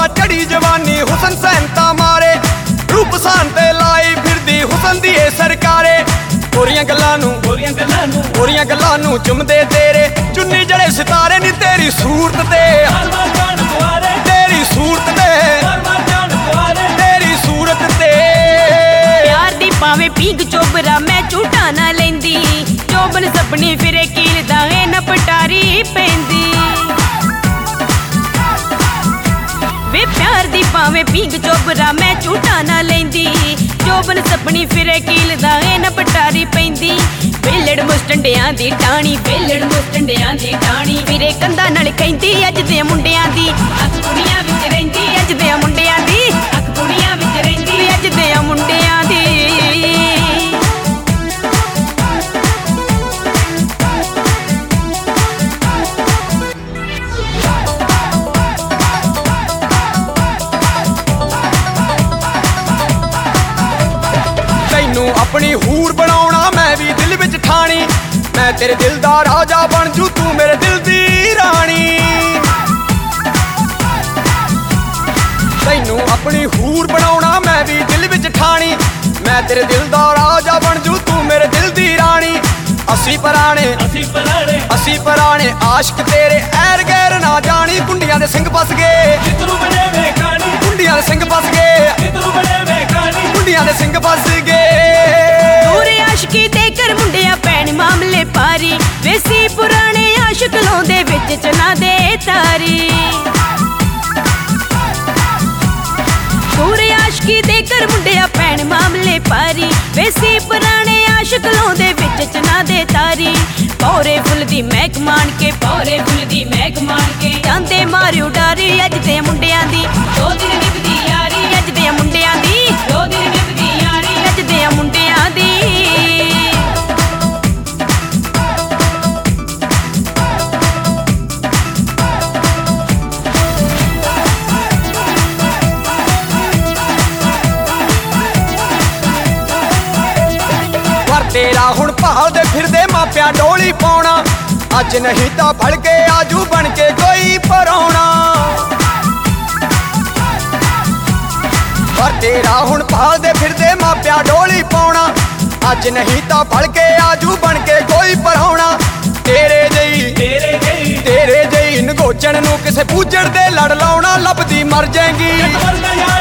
ਆ ਚੜੀ ਜਵਾਨੀ ਹੁਸਨ ਸੈਂਤਾ ਮਾਰੇ ਰੂਪ ਸਾਨ ਤੇ ਲਾਈ ਫਿਰਦੀ ਹੁਸਨ ਦੀ ਏ ਸਰਕਾਰੇ ਗੋਰੀਆਂ ਗੱਲਾਂ ਨੂੰ ਚੁੰਮਦੇ ਤੇਰੇ ਚੁੰਨੀ ਜੜੇ ਸਿਤਾਰੇ ਨੀ ਤੇਰੀ ਸੂਰਤ ਤੇ ਤੇਰੀ ਸੂਰਤ ਤੇ ਪਿਆਰ ਦੀ ਭਾਵੇਂ ਪੀਂਗ ਚੋਬਰਾ ਮੈਂ ਝੂਟਾ ਨਾ ਲੈਂਦੀ ਚੋਬਨ ਸਪਣੀ ਫਿਰੇ ਕੀਲਦਾ ਏ ਨਾ ਪਟਾਰੀ ਪੈਂਦੀ ਵੇ ਪਿਆਰ ਦੀ ਭਾਵੇਂ ਪੀਂਗ ਚੋਬਰਾ ਮੈਂ ਝੂਟਾ ਨਾ ਲੈਂਦੀ ਚੋਬਨ ਸਪਣੀ ਫਿਰੇ ਕੀਲਦਾ ਏ ਨਾ ਪਟਾਰੀ ਪੈਂਦੀ ਵੇਲੜ ਮੁਸਟੰਡਿਆਂ ਦੀ ਟਾਣੀ ਫਿਰੇ ਕੰਧਾਂ ਨਾਲ ਕਹਿੰਦੀ ਅੱਜ ਦੇ ਮੁੰਡਿਆਂ ਦੀ ਅੱਖ ਕੁੜੀਆਂ ਵਿੱਚ ਰਹਿੰਦੀ ਅੱਜ ਦੇ ਮੁੰਡਿਆਂ ਦੀ ਅੱਖ ਕੁੜੀਆਂ ਵਿੱਚ ਰਹਿੰਦੀ ਅੱਜ ਦੇ ਮੁੰਡਿਆਂ ਦੀ ਆਪਣੀ ਹੂਰ ਬਣਾਉਣਾ ਮੈਂ ਵੀ ਦਿਲ ਵਿੱਚ ਠਾਣੀ ਮੈਂ ਤੇਰੇ ਦਿਲ ਦਾ ਰਾਜਾ ਬਣ ਜੂ ਤੂੰ ਮੇਰੇ ਦਿਲ ਦੀ ਰਾਣੀ ਤੈਨੂੰ ਆਪਣੀ ਹੂਰ ਬਣਾਉਣਾ ਮੈਂ ਵੀ ਦਿਲ ਵਿੱਚ ਠਾਣੀ ਮੈਂ ਤੇਰੇ ਦਿਲ ਦਾ ਰਾਜਾ ਬਣ ਜੂ ਤੂੰ ਮੇਰੇ ਦਿਲ ਦੀ ਰਾਣੀ ਅਸੀਂ ਪੁਰਾਣੇ ਆਸ਼ਕ ਤੇਰੇ ਐਰ ਗੈਰ ਨਾ ਜਾਣੀ ਕੁੰਡੀਆਂ ਦੇ ਸਿੰਘ ਫਸ ਗਏ ਕੁੰਡੀਆਂ ਦੇ ਸਿੰਘ ਫਸ ਗਏ ਕੁੰਡੀਆਂ ਦੇ ਸਿੰਘ ਫਸ ਗਏ ਦੂਰੇ ਆਸ਼ਕੀ ਦੇ ਕਰ ਮੁੰਡਿਆਂ ਪੈਣ ਮਾਮਲੇ ਪਾਰੀ ਵੇਸੀ ਪੁਰਾਣੇ ਆਸ਼ਕ ਲਾਉਂਦੇ ਵਿੱਚ ਚਨਾ ਦੇ ਤਾਰੀ ਦੂਰੇ ਆਸ਼ਕੀ ਦੇ ਕਰ ਮੁੰਡਿਆਂ ਪੈਣ ਮਾਮਲੇ ਪਾਰੀ ਵੇਸੀ ਪੁਰਾਣੇ ਆਸ਼ਕ ਲਾਉਂਦੇ ਵਿੱਚ ਚਨਾ ਦੇ ਤਾਰੀ ਪੌਰੇ ਫੁੱਲ ਦੀ ਮਹਿਕ ਮਾਣ ਕੇ ਜਾਂਦੇ ਮਾਰਿਓ ਡਾਰੀ ਅੱਜ ਦੇ ਮੁੰਡਿਆਂ ਦੀ 2 ਦਿਨ ਨਿਭਦੀ ਯਾਰੀ ਅੱਜ ਦੇ ਮੁੰਡਿਆਂ ਦੀ 2 ਦਿਨ ਨਿਭਦੀ ਯਾਰੀ ਅੱਜ ਦੇ ਮੁੰਡਿਆਂ ਦੀ ਤੇਰਾ ਹੁਣ ਭਾਲਦੇ ਫਿਰਦੇ ਮਾਪਿਆਂ ਡੋਲੀ ਪਾਉਣਾ ਅੱਜ ਨਹੀਂ ਤਾਂ ਫੜ ਕੇ ਆਜੂ ਬਣ ਕੇ ਕੋਈ ਪਰਾਉਣਾ ਪਰ ਤੇਰਾ ਹੁਣ ਭਾਲਦੇ ਫਿਰਦੇ ਮਾਪਿਆਂ ਡੋਲੀ ਪਾਉਣਾ ਅੱਜ ਨਹੀਂ ਤਾਂ ਫੜ ਕੇ ਆਜੂ ਬਣ ਕੇ ਕੋਈ ਪਰਾਉਣਾ ਤੇਰੇ ਜਈ ਨਗੋਚਣ ਨੂੰ ਕਿਸੇ ਪੂਜਣ ਦੇ ਲੜ ਲਾਉਣਾ ਲੱਭਦੀ ਮਰ ਜਾਏਗੀ